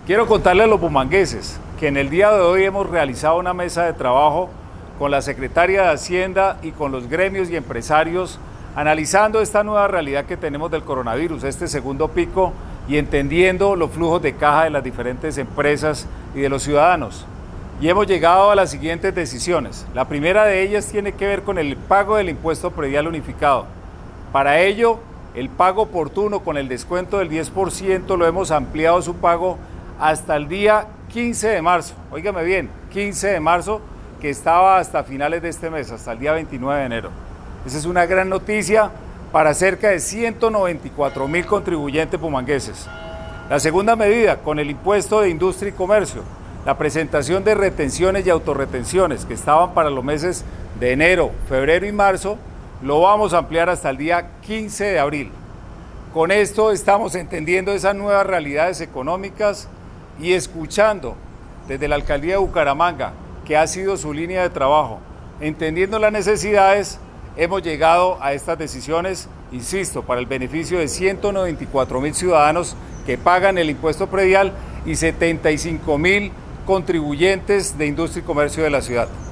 Quiero contarles a los bumangueses que en el día de hoy hemos realizado una mesa de trabajo con la Secretaria de Hacienda y con los gremios y empresarios analizando esta nueva realidad que tenemos del coronavirus, este segundo pico, y entendiendo los flujos de caja de las diferentes empresas y de los ciudadanos. Y hemos llegado a las siguientes decisiones. La primera de ellas tiene que ver con el pago del impuesto predial unificado. Para ello, el pago oportuno con el descuento del 10% lo hemos ampliado su pago hasta el día 15 de marzo. Óigame bien, 15 de marzo, que estaba hasta finales de este mes, hasta el día 29 de enero. Esa es una gran noticia para cerca de 194.000 contribuyentes bumangueses. La segunda medida, con el impuesto de industria y comercio, la presentación de retenciones y autorretenciones que estaban para los meses de enero, febrero y marzo, lo vamos a ampliar hasta el día 15 de abril. Con esto estamos entendiendo esas nuevas realidades económicas y escuchando desde la Alcaldía de Bucaramanga, que ha sido su línea de trabajo, entendiendo las necesidades, hemos llegado a estas decisiones, insisto, para el beneficio de 194.000 ciudadanos que pagan el impuesto predial y 75.000 contribuyentes de industria y comercio de la ciudad.